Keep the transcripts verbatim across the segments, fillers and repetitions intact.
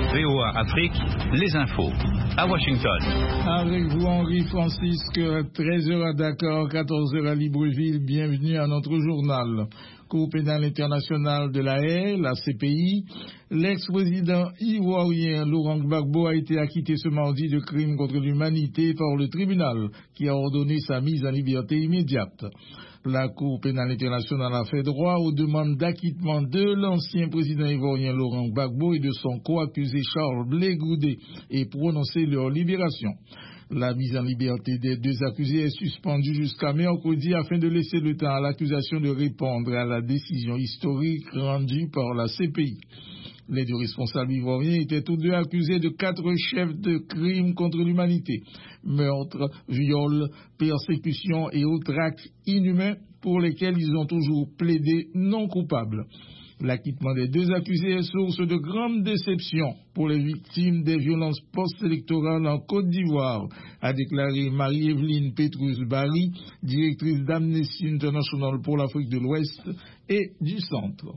V O A Afrique, les infos. À Washington. Avec vous, Henri Francisque, treize heures à Dakar, quatorze heures à Libreville. Bienvenue à notre journal. Cour pénale internationale de la Haye, la C P I, l'ex-président ivoirien Laurent Gbagbo a été acquitté ce mardi de crimes contre l'humanité par le tribunal qui a ordonné sa mise en liberté immédiate. La Cour pénale internationale a fait droit aux demandes d'acquittement de l'ancien président ivoirien Laurent Gbagbo et de son co-accusé Charles Blé Goudé et prononcé leur libération. La mise en liberté des deux accusés est suspendue jusqu'à mercredi afin de laisser le temps à l'accusation de répondre à la décision historique rendue par la C P I. Les deux responsables ivoiriens étaient tous deux accusés de quatre chefs de crimes contre l'humanité, meurtre, viol, persécution et autres actes inhumains pour lesquels ils ont toujours plaidé non coupables. L'acquittement des deux accusés est source de grande déception pour les victimes des violences post-électorales en Côte d'Ivoire, a déclaré Marie-Evelyne Petrus-Barry, directrice d'Amnesty International pour l'Afrique de l'Ouest et du Centre.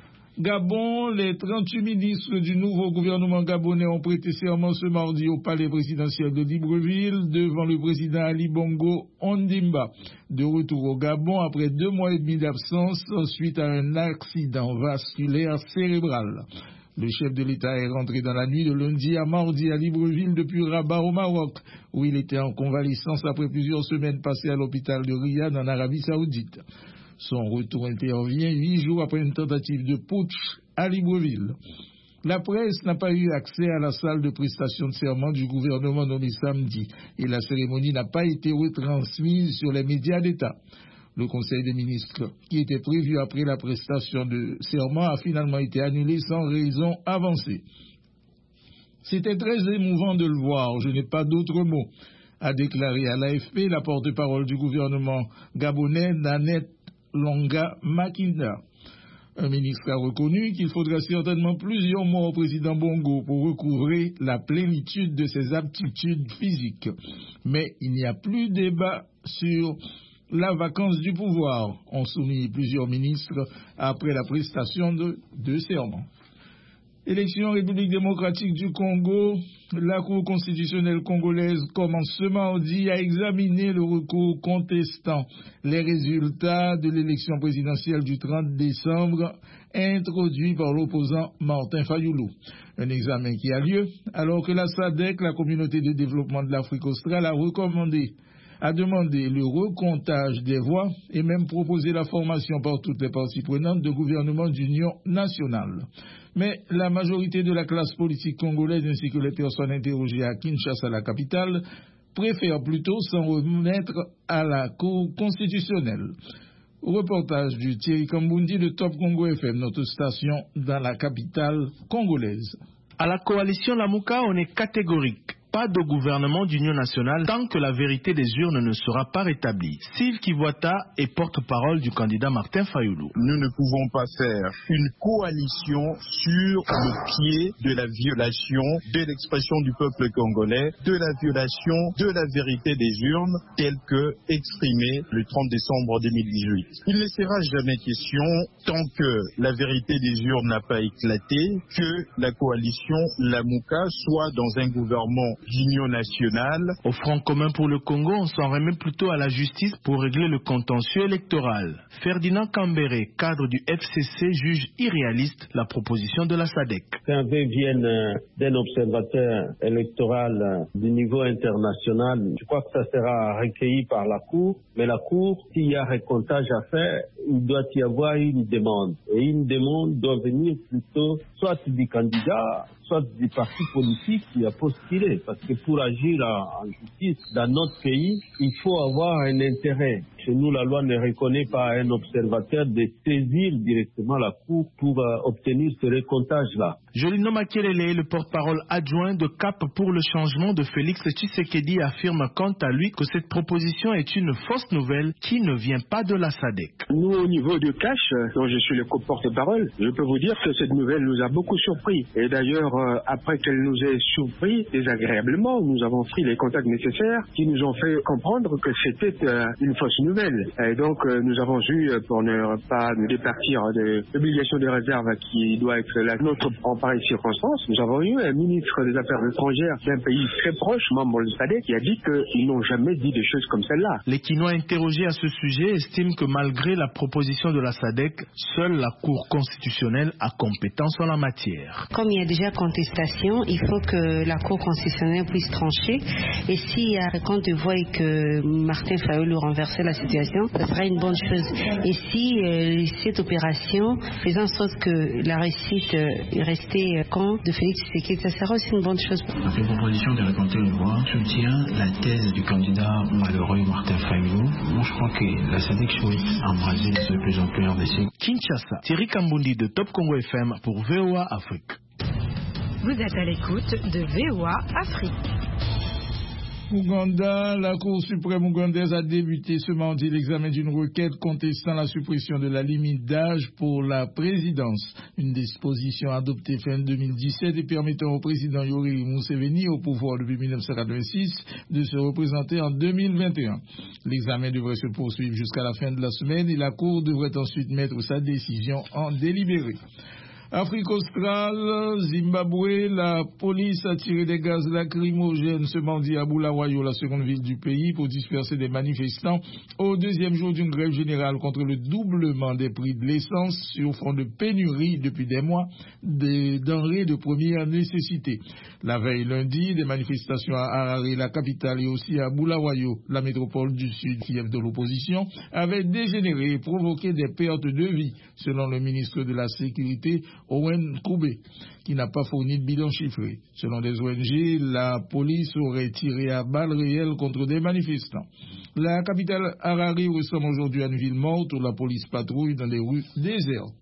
Gabon, les trente-huit ministres du nouveau gouvernement gabonais ont prêté serment ce mardi au palais présidentiel de Libreville devant le président Ali Bongo Ondimba. De retour au Gabon après deux mois et demi d'absence suite à un accident vasculaire cérébral. Le chef de l'État est rentré dans la nuit de lundi à mardi à Libreville depuis Rabat au Maroc, où il était en convalescence après plusieurs semaines passées à l'hôpital de Riyad en Arabie Saoudite. Son retour intervient huit jours après une tentative de putsch à Libreville. La presse n'a pas eu accès à la salle de prestation de serment du gouvernement donné samedi et la cérémonie n'a pas été retransmise sur les médias d'État. Le Conseil des ministres, qui était prévu après la prestation de serment, a finalement été annulé sans raison avancée. C'était très émouvant de le voir, je n'ai pas d'autres mots, a déclaré à l'A F P la porte-parole du gouvernement gabonais, Nanette Longa Makinda. Un ministre a reconnu qu'il faudra certainement plusieurs mois au président Bongo pour recouvrer la plénitude de ses aptitudes physiques. Mais il n'y a plus de débat sur la vacance du pouvoir, ont souligné plusieurs ministres après la prestation de deux serments. Élection République démocratique du Congo, la Cour constitutionnelle congolaise commence ce mardi à examiner le recours contestant les résultats de l'élection présidentielle du trente décembre introduit par l'opposant Martin Fayoulou. Un examen qui a lieu alors que la S A D C, la communauté de développement de l'Afrique australe, a recommandé a demandé le recomptage des voix et même proposé la formation par toutes les parties prenantes de gouvernements d'union nationale. Mais la majorité de la classe politique congolaise ainsi que les personnes interrogées à Kinshasa, la capitale, préfèrent plutôt s'en remettre à la Cour constitutionnelle. Reportage du Thierry Kambundi de Top Congo F M, notre station dans la capitale congolaise. À la coalition Lamuka, on est catégorique. Pas de gouvernement d'union nationale tant que la vérité des urnes ne sera pas rétablie. Sylve Kivuata est porte-parole du candidat Martin Fayoulou. Nous ne pouvons pas faire une coalition sur le pied de la violation de l'expression du peuple congolais, de la violation de la vérité des urnes telle que exprimée le trente décembre deux mille dix-huit. Il ne sera jamais question, tant que la vérité des urnes n'a pas éclaté, que la coalition Lamuka soit dans un gouvernement d'union nationale. Au Front commun pour le Congo, on s'en remet plutôt à la justice pour régler le contentieux électoral. Ferdinand Kambere, cadre du F C C, juge irréaliste la proposition de la S A D C. Qu'un V vienne d'un observateur électoral du niveau international, je crois que ça sera recueilli par la Cour, mais la Cour, s'il y a recomptage à faire, il doit y avoir une demande. Et une demande doit venir plutôt soit du candidat, soit des partis politiques qui a postulé. Parce que pour agir en justice dans notre pays, il faut avoir un intérêt. Chez nous, la loi ne reconnaît pas à un observateur de saisir directement la Cour pour euh, obtenir ce recomptage-là. Jolino Makelele, le porte-parole adjoint de Cap pour le changement de Félix Tshisekedi, affirme quant à lui que cette proposition est une fausse nouvelle qui ne vient pas de la S A D C. Nous, au niveau de Cash, dont je suis le porte-parole, je peux vous dire que cette nouvelle nous a beaucoup surpris. Et d'ailleurs, euh, après qu'elle nous ait surpris désagréablement, nous avons pris les contacts nécessaires qui nous ont fait comprendre que c'était euh, une fausse nouvelle. nouvelle. Et donc euh, nous avons eu, pour ne pas nous départir de l'obligation de réserve qui doit être la nôtre en pareille circonstance, nous avons eu un ministre des Affaires étrangères d'un pays très proche, membre du SADC, qui a dit qu'ils n'ont jamais dit des choses comme celle-là. Les Quinois interrogés à ce sujet estiment que malgré la proposition de la S A D C, seule la Cour constitutionnelle a compétence en la matière. Comme il y a déjà contestation, il faut que la Cour constitutionnelle puisse trancher. Et s'il y a compte de voix et que Martin Fayulu renverser la situation, ce sera une bonne chose. Et si euh, cette opération faisant en sorte que la réussite euh, est restée camp de Félix Tshisekedi, ça sera aussi une bonne chose. La proposition de raconter une voix soutient la thèse du candidat malheureux Martin Fayulu. Moi, je crois que la S A D C souhaite embraser de plus en plus R D C. Kinshasa, Thierry Kambundi de Top Congo F M pour V O A Afrique. Vous êtes à l'écoute de V O A Afrique. Ouganda, la Cour suprême ougandaise a débuté ce mardi l'examen d'une requête contestant la suppression de la limite d'âge pour la présidence. Une disposition adoptée fin deux mille dix-sept et permettant au président Yoweri Museveni, au pouvoir depuis mille neuf cent quatre-vingt-six, de se représenter en deux mille vingt et un. L'examen devrait se poursuivre jusqu'à la fin de la semaine et la Cour devrait ensuite mettre sa décision en délibéré. Afrique australe, Zimbabwe, la police a tiré des gaz lacrymogènes ce mardi à Bulawayo, la seconde ville du pays, pour disperser des manifestants au deuxième jour d'une grève générale contre le doublement des prix de l'essence sur fond de pénurie depuis des mois des denrées de première nécessité. La veille lundi, des manifestations à Harare, la capitale, et aussi à Bulawayo, la métropole du sud, fief de l'opposition, avaient dégénéré et provoqué des pertes de vie, selon le ministre de la Sécurité, Owen Koubé, qui n'a pas fourni de bilan chiffré. Selon des O N G, la police aurait tiré à balles réelles contre des manifestants. La capitale Harare ressemble aujourd'hui à une ville morte où la police patrouille dans des rues désertes.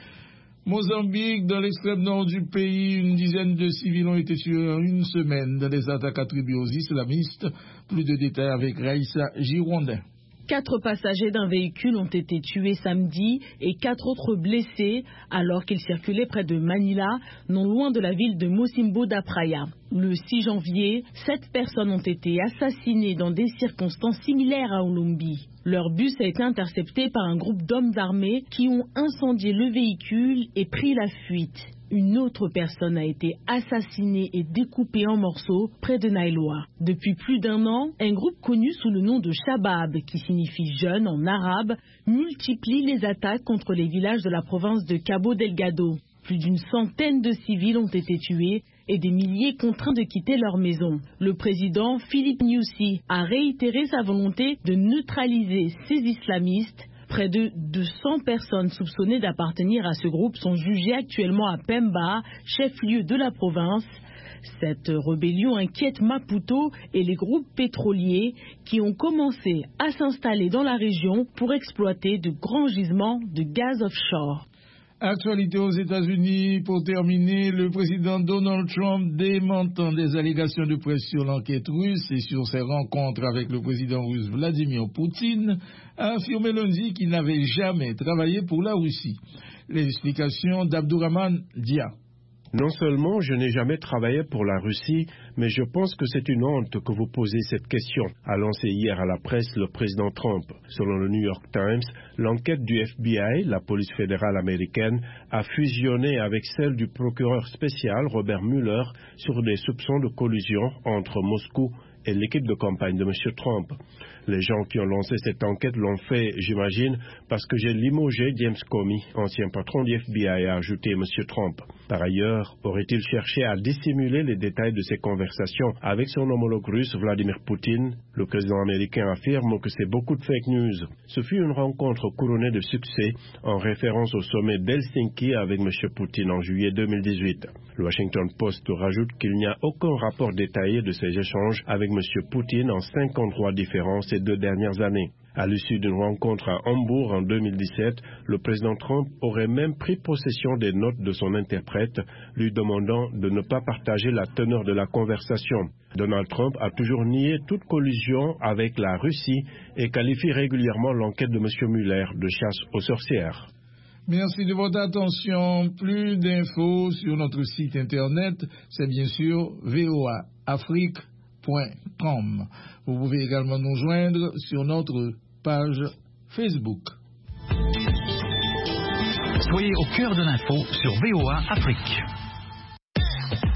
Mozambique, dans l'extrême nord du pays, une dizaine de civils ont été tués en une semaine dans des attaques attribuées aux islamistes. Plus de détails avec Raïssa Girondin. Quatre passagers d'un véhicule ont été tués samedi et quatre autres blessés alors qu'ils circulaient près de Manila, non loin de la ville de Mocimbo da Praia. Le six janvier, sept personnes ont été assassinées dans des circonstances similaires à Olombi. Leur bus a été intercepté par un groupe d'hommes armés qui ont incendié le véhicule et pris la fuite. Une autre personne a été assassinée et découpée en morceaux près de Naïloa. Depuis plus d'un an, un groupe connu sous le nom de Shabab, qui signifie jeune en arabe, multiplie les attaques contre les villages de la province de Cabo Delgado. Plus d'une centaine de civils ont été tués et des milliers contraints de quitter leur maison. Le président Philippe Nyusi a réitéré sa volonté de neutraliser ces islamistes. Près de deux cents personnes soupçonnées d'appartenir à ce groupe sont jugées actuellement à Pemba, chef-lieu de la province. Cette rébellion inquiète Maputo et les groupes pétroliers qui ont commencé à s'installer dans la région pour exploiter de grands gisements de gaz offshore. Actualité aux États-Unis, pour terminer, le président Donald Trump, démentant des allégations de presse sur l'enquête russe et sur ses rencontres avec le président russe Vladimir Poutine, a affirmé lundi qu'il n'avait jamais travaillé pour la Russie. Les explications d'Abdourahman Dia. Non seulement je n'ai jamais travaillé pour la Russie, mais je pense que c'est une honte que vous posez cette question, a lancé hier à la presse le président Trump. Selon le New York Times, l'enquête du F B I, la police fédérale américaine, a fusionné avec celle du procureur spécial Robert Mueller sur des soupçons de collusion entre Moscou et l'équipe de campagne de M. Trump. Les gens qui ont lancé cette enquête l'ont fait, j'imagine, parce que j'ai limogé James Comey, ancien patron du F B I, a ajouté M. Trump. Par ailleurs, aurait-il cherché à dissimuler les détails de ses conversations avec son homologue russe Vladimir Poutine? Le président américain affirme que c'est beaucoup de fake news. Ce fut une rencontre couronnée de succès en référence au sommet d'Helsinki avec M. Poutine en juillet deux mille dix-huit. Le Washington Post rajoute qu'il n'y a aucun rapport détaillé de ces échanges avec M. Poutine en cinq endroits différents ces deux dernières années. À l'issue d'une rencontre à Hambourg en deux mille dix-sept, le président Trump aurait même pris possession des notes de son interprète, lui demandant de ne pas partager la teneur de la conversation. Donald Trump a toujours nié toute collusion avec la Russie et qualifie régulièrement l'enquête de M. Mueller de chasse aux sorcières. Merci de votre attention. Plus d'infos sur notre site internet, c'est bien sûr v o a afrique point com. Vous pouvez également nous joindre sur notre page Facebook. Soyez au cœur de l'info sur V O A Afrique.